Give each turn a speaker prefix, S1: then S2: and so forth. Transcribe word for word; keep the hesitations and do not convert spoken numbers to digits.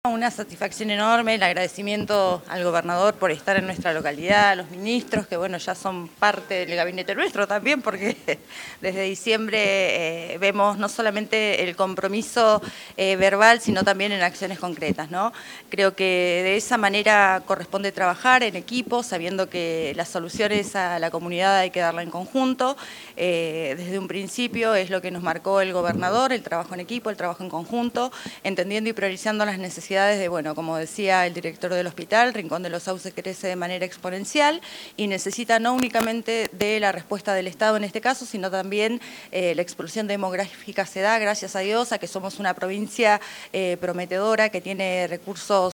S1: Una satisfacción enorme, el agradecimiento al gobernador por estar en nuestra localidad, a los ministros, que bueno, ya son parte del gabinete nuestro también, porque desde diciembre eh, vemos no solamente el compromiso eh, verbal, sino también en acciones concretas, ¿no? Creo que de esa manera corresponde trabajar en equipo, sabiendo que las soluciones a la comunidad hay que darla en conjunto. Eh, desde un principio es lo que nos marcó el gobernador, el trabajo en equipo, el trabajo en conjunto, entendiendo y priorizando las necesidades de, bueno, como decía el director del hospital, Rincón de los Sauces crece de manera exponencial y necesita no únicamente de la respuesta del Estado en este caso, sino también eh, la explosión demográfica se da, gracias a Dios, a que somos una provincia eh, prometedora que tiene recursos